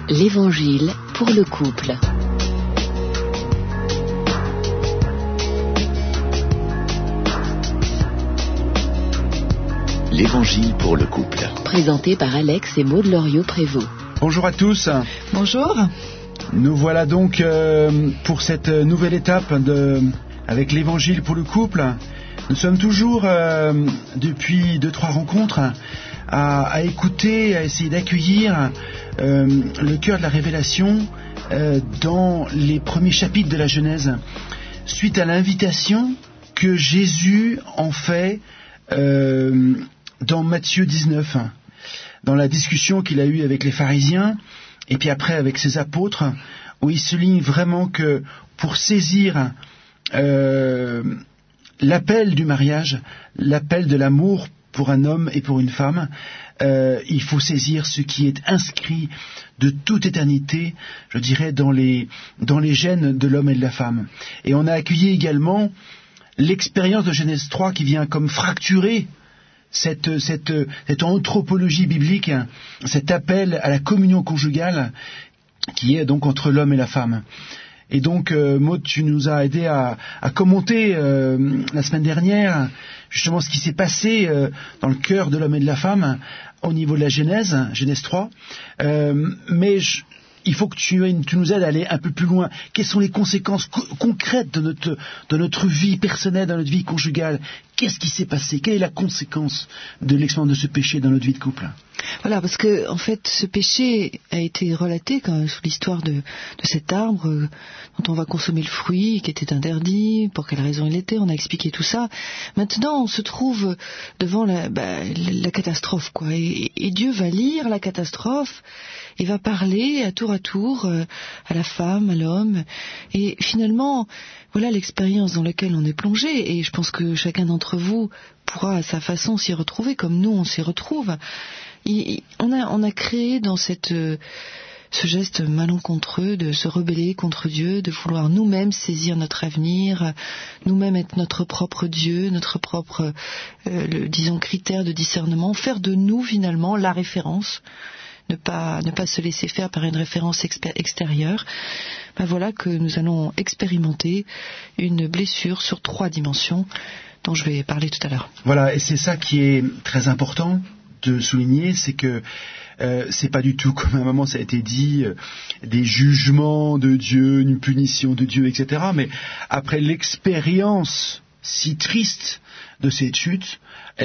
L'Évangile pour le couple. L'Évangile pour le couple. Présenté par Alex et Maud Loriot-Prévost. Bonjour à tous. Bonjour. Nous voilà donc pour cette nouvelle étape avec l'Évangile pour le couple. Nous sommes toujours, depuis 2-3 rencontres, à écouter, à essayer d'accueillir le cœur de la révélation dans les premiers chapitres de la Genèse, suite à l'invitation que Jésus en fait dans Matthieu 19, dans la discussion qu'il a eue avec les pharisiens, et puis après avec ses apôtres, où il souligne vraiment que pour saisir l'appel du mariage, l'appel de l'amour pour un homme et pour une femme, il faut saisir ce qui est inscrit de toute éternité, je dirais, dans les gènes de l'homme et de la femme. Et on a accueilli également l'expérience de Genèse 3 qui vient comme fracturer cette anthropologie biblique, cet appel à la communion conjugale qui est donc entre l'homme et la femme. Et donc, Maud, tu nous as aidé à commenter la semaine dernière justement ce qui s'est passé dans le cœur de l'homme et de la femme au niveau de la Genèse 3. Mais il faut que tu nous aides à aller un peu plus loin. Quelles sont les conséquences concrètes de notre vie personnelle, de notre vie conjugale? Qu'est-ce qui s'est passé? Quelle est la conséquence de l'expérience de ce péché dans notre vie de couple? Voilà, parce que en fait, ce péché a été relaté quand même sous l'histoire de cet arbre dont on va consommer le fruit, qui était interdit, pour quelle raison il était, on a expliqué tout ça. Maintenant, on se trouve devant la catastrophe, quoi. Et Dieu va lire la catastrophe et va parler à tour à la femme, à l'homme. Et finalement, voilà l'expérience dans laquelle on est plongé. Et je pense que chacun d'entre vous pourra à sa façon s'y retrouver, comme nous on s'y retrouve. On a créé dans ce geste malencontreux de se rebeller contre Dieu, de vouloir nous-mêmes saisir notre avenir, nous-mêmes être notre propre Dieu, notre propre, disons, critère de discernement, faire de nous finalement la référence, ne pas se laisser faire par une référence extérieure. Voilà que nous allons expérimenter une blessure sur 3 dimensions dont je vais parler tout à l'heure. Voilà, et c'est ça qui est très important de souligner, c'est que c'est pas du tout, comme à un moment ça a été dit, des jugements de Dieu, une punition de Dieu, etc. Mais après l'expérience si triste de cette chute,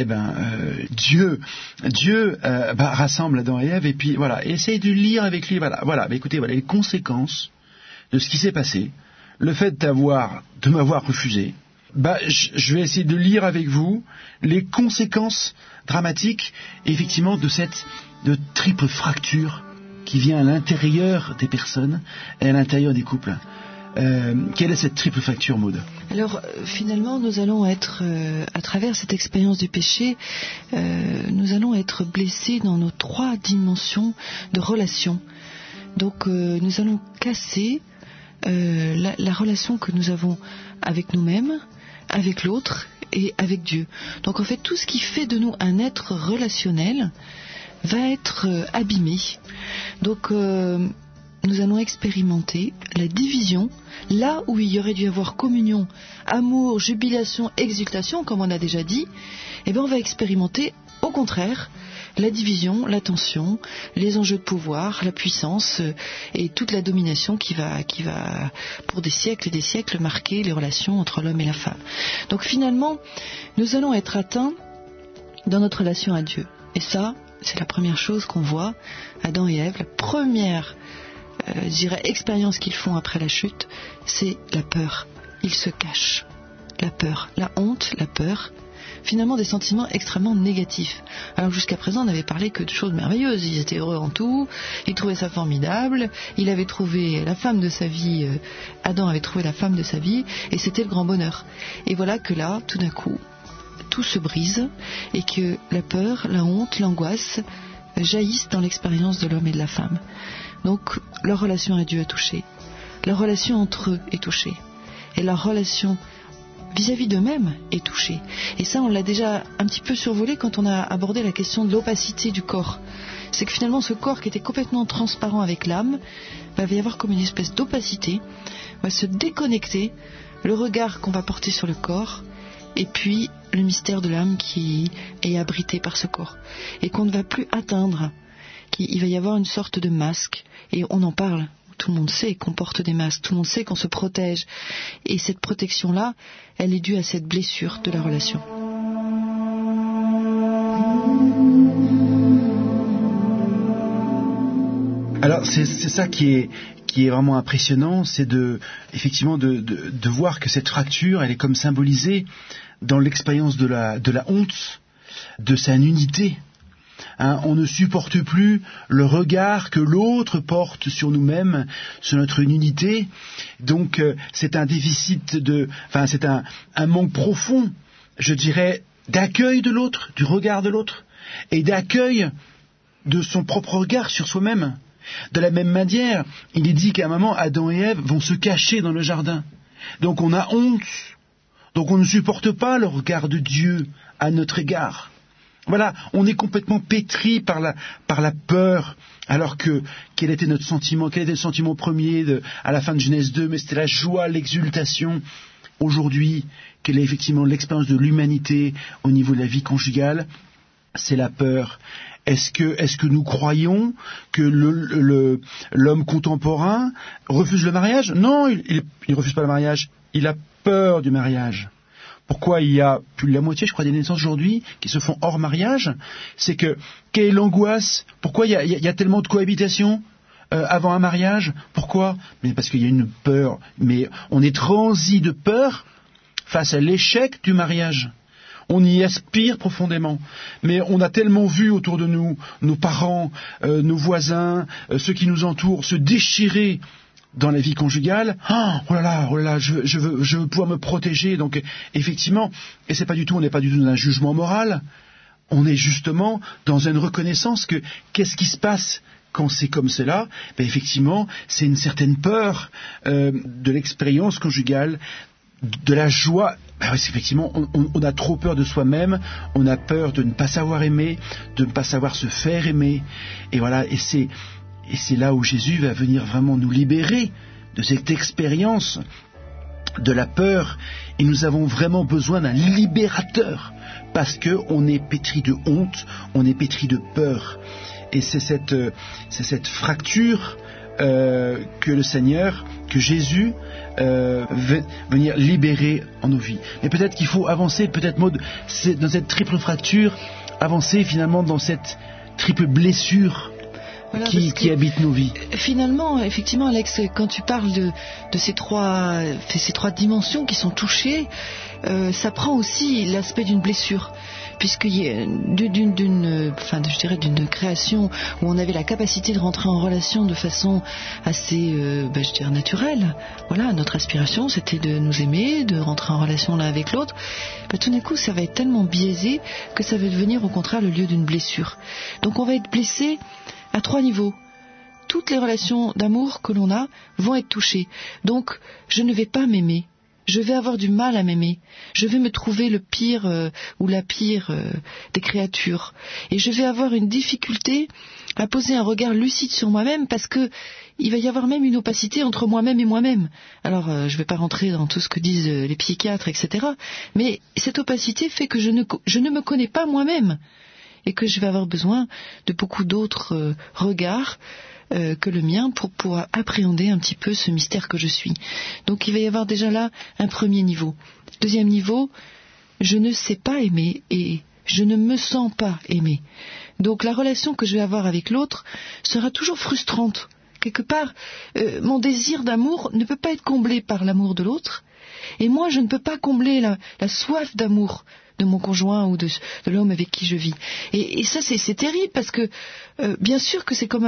Dieu rassemble Adam et Ève, et puis voilà, essaye de lire avec lui, écoutez, les conséquences de ce qui s'est passé, le fait de m'avoir refusé. Je vais essayer de lire avec vous les conséquences dramatiques, effectivement, de triple fracture qui vient à l'intérieur des personnes et à l'intérieur des couples. Quelle est cette triple fracture, Maud? Alors, finalement, nous allons être, à travers cette expérience du péché, nous allons être blessés dans nos 3 dimensions de relation. Donc, nous allons casser la relation que nous avons avec nous-mêmes, avec l'autre et avec Dieu. Donc en fait, tout ce qui fait de nous un être relationnel va être abîmé. Donc nous allons expérimenter la division, là où il y aurait dû y avoir communion, amour, jubilation, exultation, comme on a déjà dit, on va expérimenter au contraire la division, la tension, les enjeux de pouvoir, la puissance et toute la domination qui va pour des siècles et des siècles marquer les relations entre l'homme et la femme. Donc finalement, nous allons être atteints dans notre relation à Dieu. Et ça, c'est la première chose qu'on voit, Adam et Ève, la première expérience qu'ils font après la chute, c'est la peur. Ils se cachent. La peur, la honte, la peur. Finalement des sentiments extrêmement négatifs. Alors jusqu'à présent on n'avait parlé que de choses merveilleuses, ils étaient heureux en tout, ils trouvaient ça formidable, il avait trouvé la femme de sa vie, Adam avait trouvé la femme de sa vie, et c'était le grand bonheur. Et voilà que là, tout d'un coup, tout se brise, et que la peur, la honte, l'angoisse jaillissent dans l'expérience de l'homme et de la femme. Donc leur relation à Dieu est touchée, leur relation entre eux est touchée, et leur relation vis-à-vis d'eux-mêmes est touché. Et ça, on l'a déjà un petit peu survolé quand on a abordé la question de l'opacité du corps. C'est que finalement, ce corps qui était complètement transparent avec l'âme, va y avoir comme une espèce d'opacité, va se déconnecter, le regard qu'on va porter sur le corps, et puis le mystère de l'âme qui est abrité par ce corps. Et qu'on ne va plus atteindre, qu'il va y avoir une sorte de masque, et on en parle. Tout le monde sait qu'on porte des masques, tout le monde sait qu'on se protège. Et cette protection-là, elle est due à cette blessure de la relation. Alors c'est ça qui est vraiment impressionnant, c'est effectivement de voir que cette fracture, elle est comme symbolisée dans l'expérience de la honte, de sa nudité. On ne supporte plus le regard que l'autre porte sur nous-mêmes, sur notre nudité. Donc c'est un déficit c'est un manque profond, je dirais, d'accueil de l'autre, du regard de l'autre, et d'accueil de son propre regard sur soi-même. De la même manière, il est dit qu'à un moment, Adam et Ève vont se cacher dans le jardin. Donc on a honte. Donc on ne supporte pas le regard de Dieu à notre égard. Voilà, on est complètement pétri par la peur, alors que quel était notre sentiment, quel était le sentiment premier à la fin de Genèse 2, mais c'était la joie, l'exultation. Aujourd'hui, quelle est effectivement l'expérience de l'humanité au niveau de la vie conjugale? C'est la peur. Est-ce que nous croyons que l'homme contemporain refuse le mariage? Non, il refuse pas le mariage. Il a peur du mariage. Pourquoi il y a plus de la moitié, je crois, des naissances aujourd'hui qui se font hors mariage? C'est que, quelle est l'angoisse? Pourquoi il y a tellement de cohabitation avant un mariage? Pourquoi? Mais parce qu'il y a une peur. Mais on est transi de peur face à l'échec du mariage. On y aspire profondément, mais on a tellement vu autour de nous, nos parents, nos voisins, ceux qui nous entourent, se déchirer dans la vie conjugale. Oh là là, je veux pouvoir me protéger. Donc effectivement, et on n'est pas du tout dans un jugement moral, on est justement dans une reconnaissance que qu'est-ce qui se passe quand c'est comme cela? Effectivement, c'est une certaine peur de l'expérience conjugale, de la joie. Effectivement, on a trop peur de soi-même, on a peur de ne pas savoir aimer, de ne pas savoir se faire aimer. Et voilà, et c'est là où Jésus va venir vraiment nous libérer de cette expérience de la peur. Et nous avons vraiment besoin d'un libérateur, parce qu'on est pétri de honte, on est pétri de peur. Et c'est cette fracture que le Seigneur, que Jésus veut venir libérer en nos vies. Mais peut-être qu'il faut avancer, Maud, dans cette triple fracture, avancer finalement dans cette triple blessure qui habite nos vies. Finalement, effectivement, Alex, quand tu parles de ces trois dimensions qui sont touchées, ça prend aussi l'aspect d'une blessure. Puisqu'il y a d'une création où on avait la capacité de rentrer en relation de façon assez, naturelle. Voilà, notre aspiration, c'était de nous aimer, de rentrer en relation l'un avec l'autre. Tout d'un coup, ça va être tellement biaisé que ça va devenir au contraire le lieu d'une blessure. Donc on va être blessé à 3 niveaux. Toutes les relations d'amour que l'on a vont être touchées. Donc, je ne vais pas m'aimer. Je vais avoir du mal à m'aimer. Je vais me trouver le pire ou la pire des créatures. Et je vais avoir une difficulté à poser un regard lucide sur moi-même, parce que il va y avoir même une opacité entre moi-même et moi-même. Alors, je ne vais pas rentrer dans tout ce que disent les psychiatres, etc. Mais cette opacité fait que je ne me connais pas moi-même. Et que je vais avoir besoin de beaucoup d'autres regards que le mien pour pouvoir appréhender un petit peu ce mystère que je suis. Donc il va y avoir déjà là un premier niveau. Deuxième niveau, je ne sais pas aimer et je ne me sens pas aimer. Donc la relation que je vais avoir avec l'autre sera toujours frustrante. Quelque part, mon désir d'amour ne peut pas être comblé par l'amour de l'autre, et moi je ne peux pas combler la soif d'amour de mon conjoint ou de l'homme avec qui je vis. Et ça, c'est terrible, parce que bien sûr que c'est comme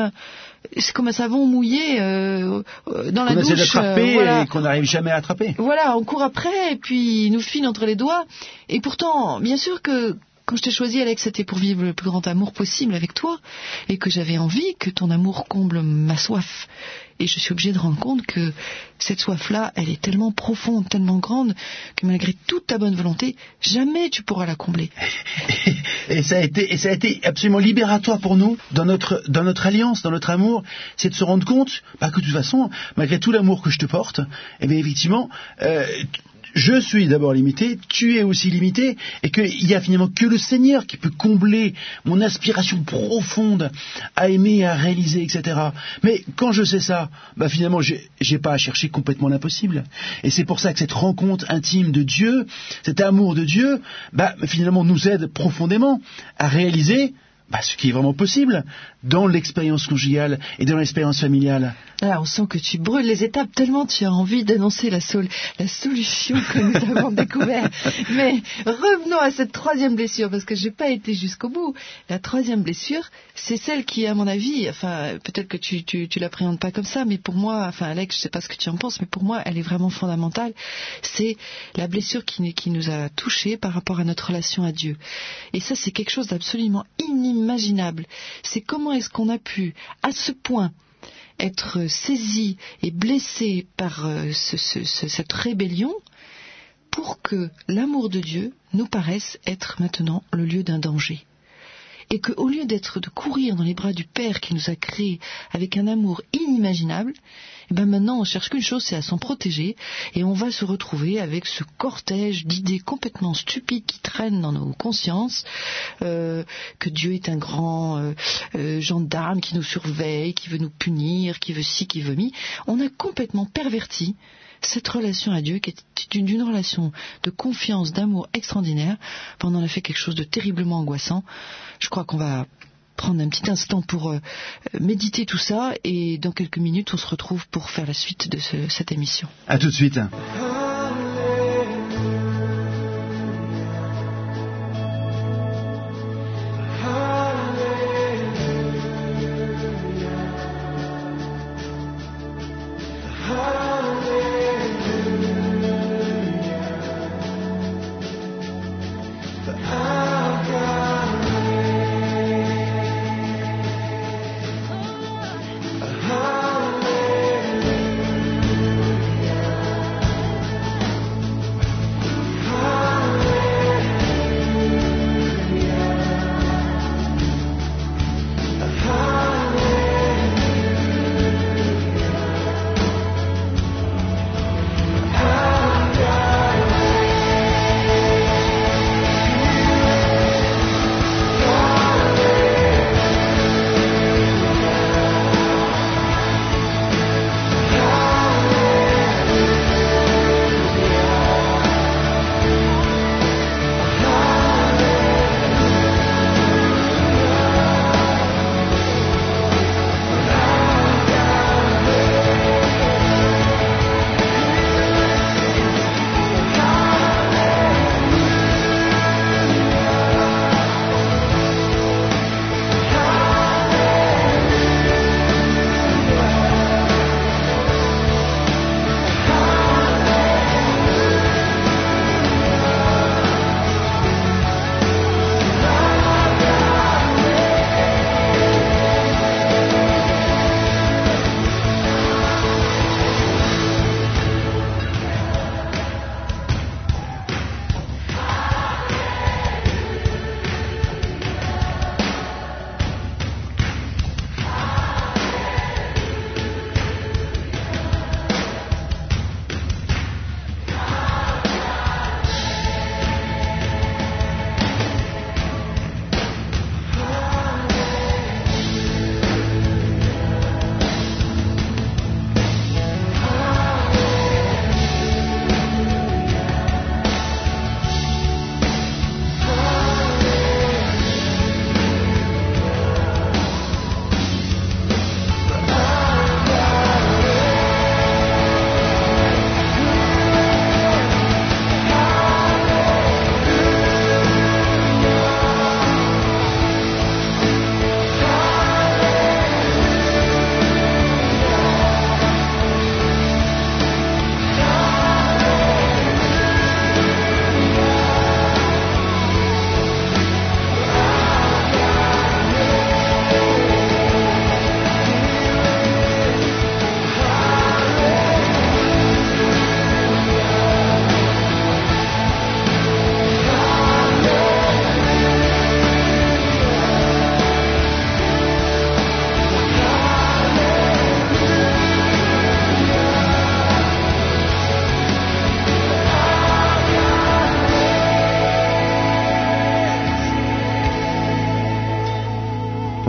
un savon mouillé dans la douche. On essaie d'attraper et qu'on n'arrive jamais à attraper. Voilà, on court après et puis il nous file entre les doigts. Et pourtant, bien sûr que Quand je t'ai choisi, Alex, c'était pour vivre le plus grand amour possible avec toi et que j'avais envie que ton amour comble ma soif. Et je suis obligée de rendre compte que cette soif-là, elle est tellement profonde, tellement grande, que malgré toute ta bonne volonté, jamais tu pourras la combler. Et ça a été absolument libératoire pour nous dans notre alliance, dans notre amour, c'est de se rendre compte que de toute façon, malgré tout l'amour que je te porte, eh bien effectivement, je suis d'abord limité, tu es aussi limité, et qu'il n'y a finalement que le Seigneur qui peut combler mon aspiration profonde à aimer, à réaliser, etc. Mais quand je sais ça, finalement, j'ai pas à chercher complètement l'impossible. Et c'est pour ça que cette rencontre intime de Dieu, cet amour de Dieu, finalement nous aide profondément à réaliser ce qui est vraiment possible dans l'expérience conjugale et dans l'expérience familiale. Là, on sent que tu brûles les étapes tellement tu as envie d'annoncer la solution que nous avons découverte. Mais revenons à cette troisième blessure, parce que je n'ai pas été jusqu'au bout. La troisième blessure, c'est celle qui, à mon avis, peut-être que tu l'appréhendes pas comme ça, mais pour moi, Alex, je ne sais pas ce que tu en penses, mais pour moi, elle est vraiment fondamentale. C'est la blessure qui nous a touchés par rapport à notre relation à Dieu. Et ça, c'est quelque chose d'absolument inimaginable. C'est comment est-ce qu'on a pu, à ce point, être saisi et blessé par cette rébellion pour que l'amour de Dieu nous paraisse être maintenant le lieu d'un danger. Et qu'au lieu de courir dans les bras du Père qui nous a créés avec un amour inimaginable, maintenant on cherche qu'une chose, c'est à s'en protéger, et on va se retrouver avec ce cortège d'idées complètement stupides qui traînent dans nos consciences, que Dieu est un grand gendarme qui nous surveille, qui veut nous punir, qui veut ci, qui veut mi. On a complètement perverti cette relation à Dieu, qui est d'une relation de confiance, d'amour extraordinaire. On en a fait quelque chose de terriblement angoissant. Je crois qu'on va prendre un petit instant pour méditer tout ça, et dans quelques minutes on se retrouve pour faire la suite de cette émission. À tout de suite.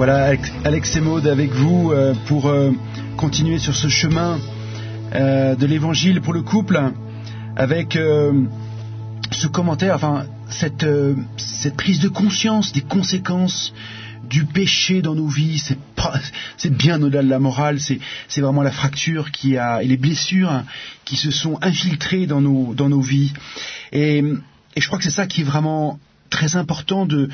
Voilà, Alex et Maud avec vous pour continuer sur ce chemin de l'évangile pour le couple, avec ce commentaire, enfin cette prise de conscience des conséquences du péché dans nos vies. C'est bien au-delà de la morale, c'est vraiment la fracture et les blessures qui se sont infiltrées dans nos vies. Et je crois que c'est ça qui est vraiment très important de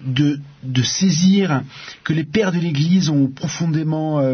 saisir, que les pères de l'Église ont profondément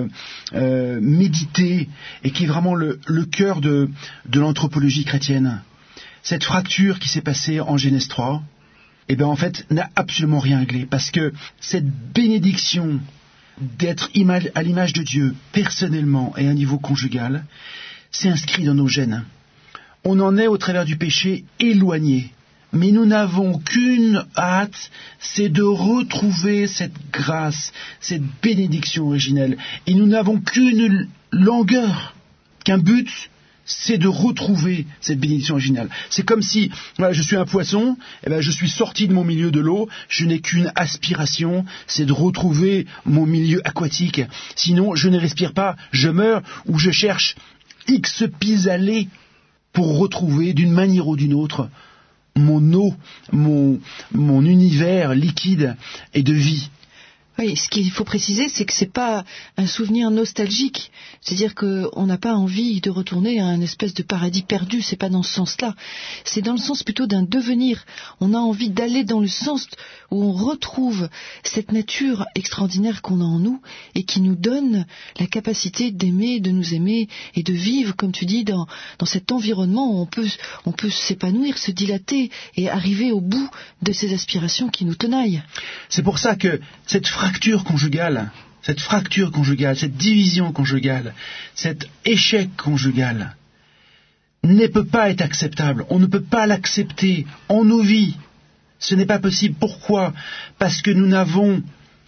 médité, et qui est vraiment le cœur de l'anthropologie chrétienne. Cette fracture qui s'est passée en Genèse 3, eh bien en fait n'a absolument rien réglé, parce que cette bénédiction d'être à l'image de Dieu personnellement et à un niveau conjugal, c'est inscrit dans nos gènes. On en est au travers du péché éloigné. Mais nous n'avons qu'une hâte, c'est de retrouver cette grâce, cette bénédiction originelle. Et nous n'avons qu'une langueur, qu'un but, c'est de retrouver cette bénédiction originale. C'est comme si, voilà, je suis un poisson, je suis sorti de mon milieu de l'eau, je n'ai qu'une aspiration, c'est de retrouver mon milieu aquatique. Sinon, je ne respire pas, je meurs, ou je cherche X pis-aller pour retrouver d'une manière ou d'une autre mon eau, mon univers liquide et de vie. Oui, ce qu'il faut préciser, c'est que c'est pas un souvenir nostalgique. C'est-à-dire qu'on n'a pas envie de retourner à un espèce de paradis perdu. C'est pas dans ce sens-là. C'est dans le sens plutôt d'un devenir. On a envie d'aller dans le sens où on retrouve cette nature extraordinaire qu'on a en nous et qui nous donne la capacité d'aimer, de nous aimer et de vivre, comme tu dis, dans cet environnement où on peut s'épanouir, se dilater et arriver au bout de ces aspirations qui nous tenaillent. C'est pour ça que cette fracture conjugale, cette division conjugale, cet échec conjugal ne peut pas être acceptable. On ne peut pas l'accepter en nos vies. Ce n'est pas possible. Pourquoi ? Parce que nous n'avons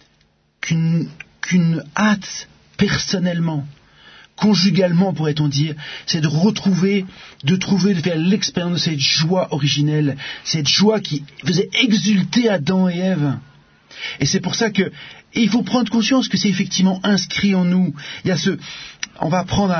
qu'une hâte personnellement, conjugalement pourrait-on dire, c'est de faire l'expérience de cette joie originelle, cette joie qui faisait exulter Adam et Ève. Et c'est pour ça il faut prendre conscience que c'est effectivement inscrit en nous. On va prendre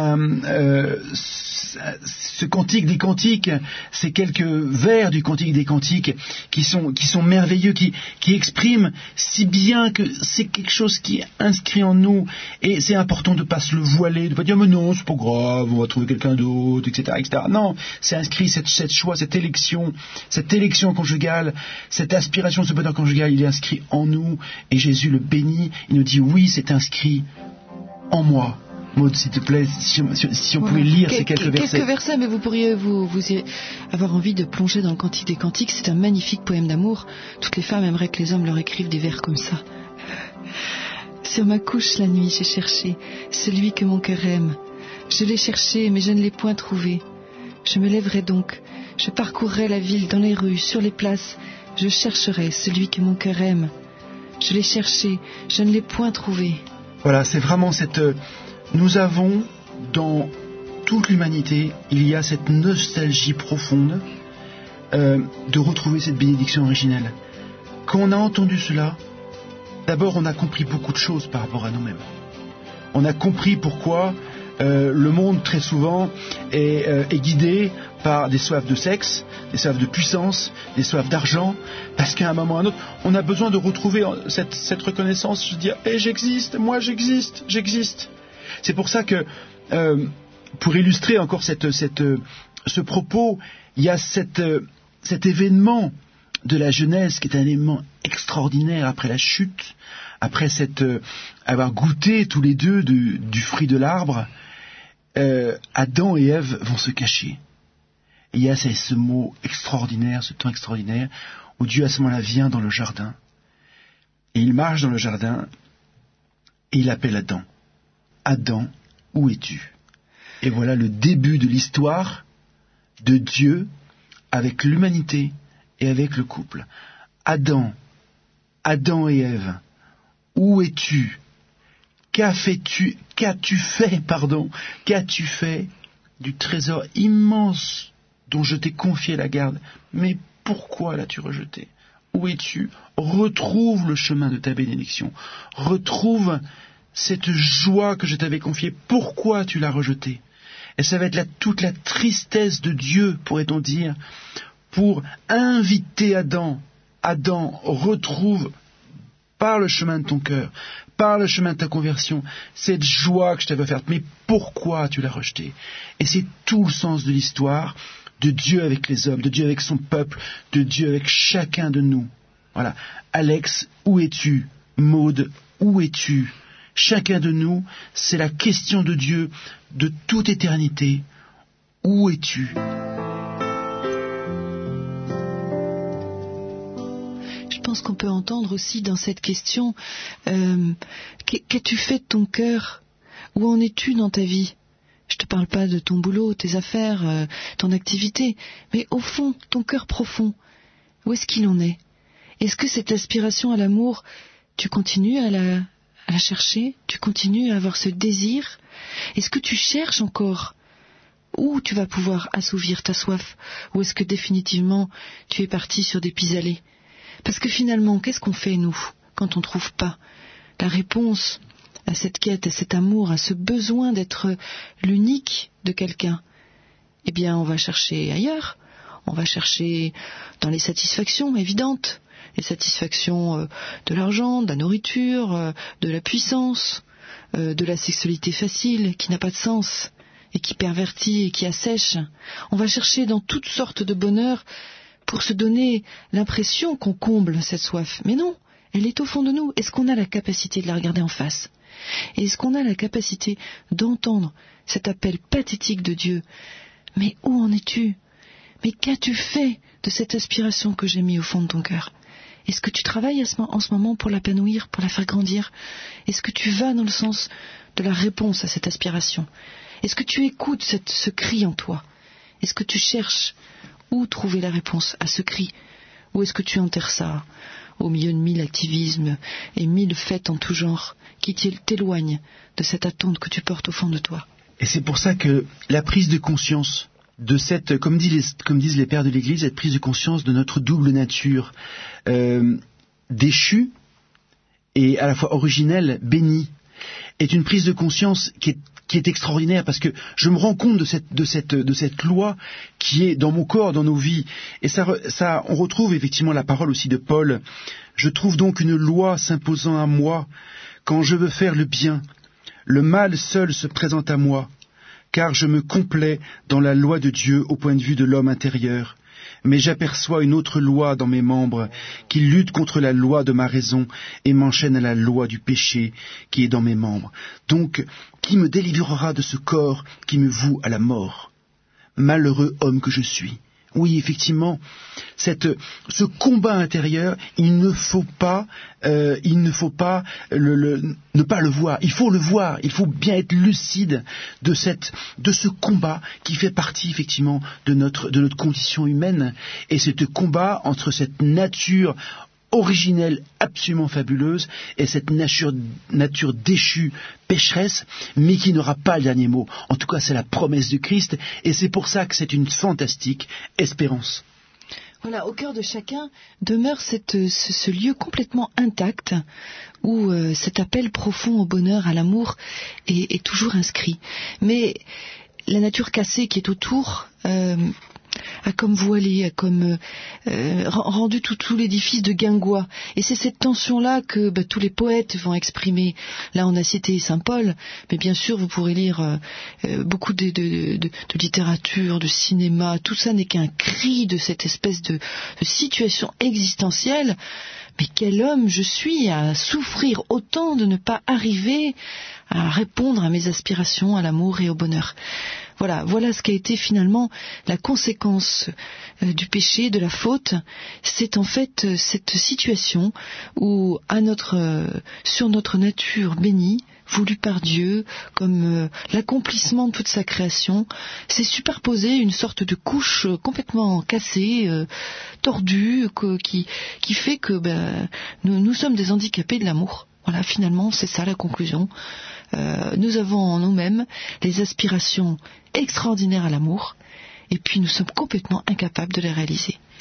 ce cantique des cantiques, ces quelques vers du cantique des cantiques qui sont merveilleux, qui expriment si bien que c'est quelque chose qui est inscrit en nous, et c'est important de ne pas se le voiler, de ne pas dire mais non, c'est pas grave, on va trouver quelqu'un d'autre, etc., etc. Non, c'est inscrit, cette choix, cette élection conjugale, cette aspiration de ce bonheur conjugal, il est inscrit en nous, et Jésus le bénit, il nous dit oui, c'est inscrit en moi. Maud, s'il te plaît, si on pouvait lire ces quelques versets. Quelques versets, mais vous pourriez vous avoir envie de plonger dans le Cantique des Cantiques. C'est un magnifique poème d'amour. Toutes les femmes aimeraient que les hommes leur écrivent des vers comme ça. Sur ma couche la nuit, j'ai cherché celui que mon cœur aime. Je l'ai cherché, mais je ne l'ai point trouvé. Je me lèverai donc, je parcourrai la ville dans les rues, sur les places. Je chercherai celui que mon cœur aime. Je l'ai cherché, je ne l'ai point trouvé. Voilà, c'est vraiment nous avons, dans toute l'humanité, il y a cette nostalgie profonde de retrouver cette bénédiction originelle. Quand on a entendu cela, d'abord on a compris beaucoup de choses par rapport à nous-mêmes. On a compris pourquoi le monde très souvent est guidé par des soifs de sexe, des soifs de puissance, des soifs d'argent, parce qu'à un moment ou à un autre, on a besoin de retrouver cette reconnaissance, de dire j'existe, moi j'existe. C'est pour ça que, pour illustrer encore ce propos, il y a cet événement de la Genèse qui est un événement extraordinaire après la chute, après avoir goûté tous les deux du fruit de l'arbre. Adam et Ève vont se cacher. Et il y a ce mot extraordinaire, ce temps extraordinaire, où Dieu à ce moment-là vient dans le jardin. Et il marche dans le jardin et il appelle Adam. Adam, où es-tu ? Et voilà le début de l'histoire de Dieu avec l'humanité et avec le couple. Adam et Ève, où es-tu ? Qu'as-tu fait du trésor immense dont je t'ai confié la garde ? Mais pourquoi l'as-tu rejeté ? où es-tu? Retrouve le chemin de ta bénédiction. Retrouve cette joie que je t'avais confiée. Pourquoi tu l'as rejetée? Et ça va être toute la tristesse de Dieu, pourrait-on dire, pour inviter Adam. Adam, retrouve par le chemin de ton cœur, par le chemin de ta conversion, cette joie que je t'avais offerte. Mais pourquoi tu l'as rejetée? Et c'est tout le sens de l'histoire de Dieu avec les hommes, de Dieu avec son peuple, de Dieu avec chacun de nous. Voilà. Alex, où es-tu? Maude, où es-tu? Chacun de nous, c'est la question de Dieu de toute éternité. Où es-tu? Je pense qu'on peut entendre aussi dans cette question, qu'as-tu fait de ton cœur? Où en es-tu dans ta vie? Je ne te parle pas de ton boulot, tes affaires, ton activité, mais au fond, ton cœur profond, où est-ce qu'il en est? Est-ce que cette aspiration à l'amour, tu continues à la chercher? Tu continues à avoir ce désir? Est-ce que tu cherches encore où tu vas pouvoir assouvir ta soif? Ou est-ce que définitivement tu es parti sur des pis-aller? Parce que finalement, qu'est-ce qu'on fait, nous, quand on ne trouve pas la réponse à cette quête, à cet amour, à ce besoin d'être l'unique de quelqu'un? Eh bien, on va chercher ailleurs. On va chercher dans les satisfactions évidentes. Les satisfactions de l'argent, de la nourriture, de la puissance, de la sexualité facile, qui n'a pas de sens, et qui pervertit et qui assèche. On va chercher dans toutes sortes de bonheur pour se donner l'impression qu'on comble cette soif. Mais non, elle est au fond de nous. Est-ce qu'on a la capacité de la regarder en face? Et est-ce qu'on a la capacité d'entendre cet appel pathétique de Dieu? Mais où en es-tu? Mais qu'as-tu fait de cette aspiration que j'ai mise au fond de ton cœur? Est-ce que tu travailles en ce moment pour l'épanouir, pour la faire grandir? Est-ce que tu vas dans le sens de la réponse à cette aspiration? Est-ce que tu écoutes ce cri en toi? Est-ce que tu cherches où trouver la réponse à ce cri? Ou est-ce que tu enterres ça au milieu de 1000 activismes et 1000 fêtes en tout genre qui t'éloignent de cette attente que tu portes au fond de toi? Et c'est pour ça que la prise de conscience de cette, comme disent les pères de l'Église, cette prise de conscience de notre double nature, déchue et à la fois originelle, bénie, est une prise de conscience qui est extraordinaire, parce que je me rends compte de cette loi qui est dans mon corps, dans nos vies. Et ça, on retrouve effectivement la parole aussi de Paul. Je trouve donc une loi s'imposant à moi quand je veux faire le bien. Le mal seul se présente à moi, car je me complais dans la loi de Dieu au point de vue de l'homme intérieur. Mais j'aperçois une autre loi dans mes membres qui lutte contre la loi de ma raison et m'enchaîne à la loi du péché qui est dans mes membres. Donc, qui me délivrera de ce corps qui me voue à la mort? Malheureux homme que je suis. Oui, effectivement, ce combat intérieur, il ne faut pas ne pas le voir. Il faut le voir. Il faut bien être lucide de ce combat qui fait partie effectivement de notre condition humaine. Et c'est ce combat entre cette nature originelle absolument fabuleuse et cette nature déchue, pécheresse, mais qui n'aura pas le dernier mot. En tout cas, c'est la promesse du Christ, et c'est pour ça que c'est une fantastique espérance. Voilà, au cœur de chacun demeure ce lieu complètement intact où cet appel profond au bonheur, à l'amour est toujours inscrit. Mais la nature cassée qui est autour a comme voilé, a comme rendu tout l'édifice de guingois. Et c'est cette tension-là que tous les poètes vont exprimer. Là, on a cité Saint Paul, mais bien sûr, vous pourrez lire beaucoup de littérature, de cinéma. Tout ça n'est qu'un cri de cette espèce de situation existentielle. Mais quel homme je suis à souffrir autant de ne pas arriver à répondre à mes aspirations, à l'amour et au bonheur. Voilà ce qui a été finalement la conséquence du péché, de la faute. C'est en fait cette situation où sur notre nature bénie, voulue par Dieu, comme l'accomplissement de toute sa création, s'est superposée une sorte de couche complètement cassée, tordue, qui fait que nous sommes des handicapés de l'amour. Voilà, finalement, c'est ça la conclusion. Nous avons en nous-mêmes les aspirations extraordinaires à l'amour, et puis nous sommes complètement incapables de les réaliser.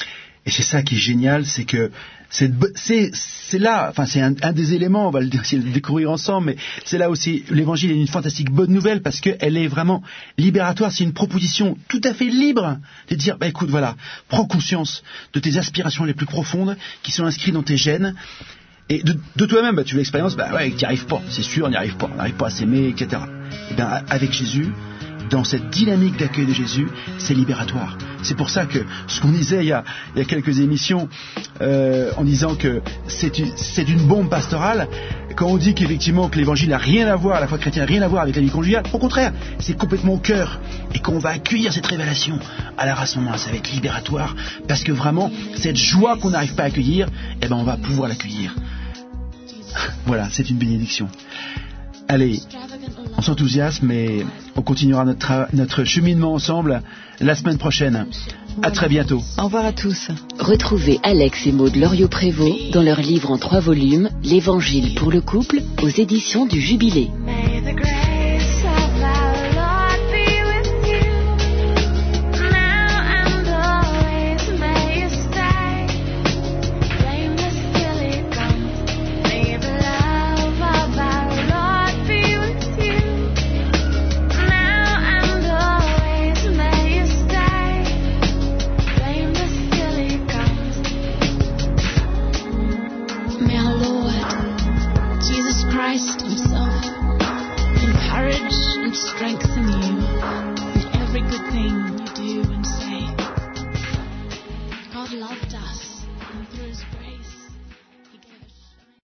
Et c'est ça qui est génial, c'est que c'est là, enfin c'est un des éléments, on va le découvrir ensemble, mais c'est là aussi l'évangile est une fantastique bonne nouvelle parce qu'elle est vraiment libératoire. C'est une proposition tout à fait libre de dire, écoute, voilà, prends conscience de tes aspirations les plus profondes qui sont inscrites dans tes gènes. Et de toi-même, tu veux l'expérience, tu n'y arrives pas, c'est sûr, on n'y arrive pas, on n'arrive pas à s'aimer, etc. Et bien avec Jésus, dans cette dynamique d'accueil de Jésus, c'est libératoire. C'est pour ça que ce qu'on disait il y a quelques émissions, en disant que c'est une bombe pastorale, quand on dit qu'effectivement que l'évangile n'a rien à voir, la foi chrétienne n'a rien à voir avec la vie conjugale, au contraire, c'est complètement au cœur. Et quand on va accueillir cette révélation, alors à ce moment-là, ça va être libératoire, parce que vraiment, cette joie qu'on n'arrive pas à accueillir, on va pouvoir l'accueillir. Voilà, c'est une bénédiction. Allez, on s'enthousiasme et on continuera notre cheminement ensemble la semaine prochaine. À très bientôt. Au revoir à tous. Retrouvez Alex et Maud Loriot-Prévost dans leur livre en 3 volumes, L'Évangile pour le couple, aux éditions du Jubilé. Strengthen you in every good thing you do and say. God loved us.